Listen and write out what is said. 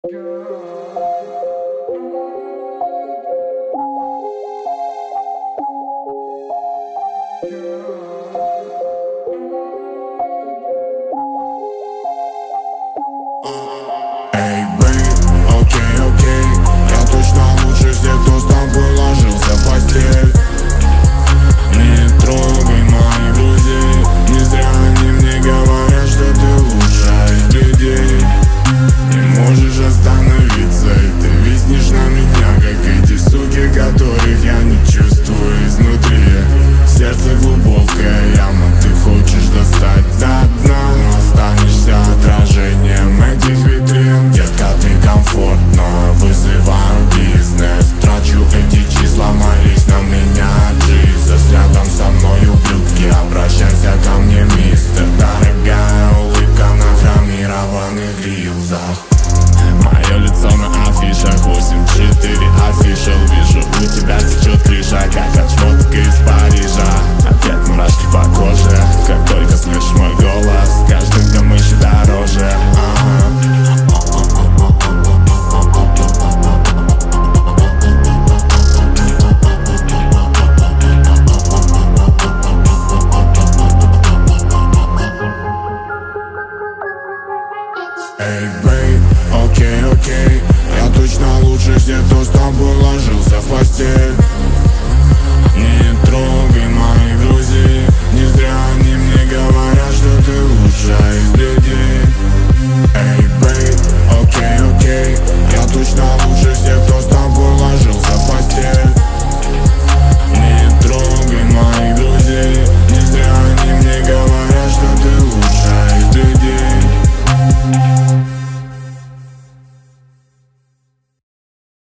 Эй, бэй, окей, я точно лучше всех, кто с тобой ложился в постель. Не трогай моих друзей, не зря они мне говорят, что ты лучшая из людей. Не можешь остановиться, и ты виснешь на меня, как эти суки, которых я не чувствую изнутри. Сердце глубокая яма, ты хочешь достать до дна, но останешься отражением этих витрин. Детка, ты комфортно, вызываю бизнес, трачу эти числа, молись на меня, Джизус. Рядом со мной ублюдки, обращайся ко мне, мистер. Дорогая улыбка на хромированных грилзах, мое лицо на афишах, 8-4 official. Вижу, у тебя течет крыша, как от шмоток из Парижа. Опять мурашки по коже, как только слышишь мой голос, каждым днем еще дороже. Эй, бэй, окей, я точно лучше всех, кто с тобой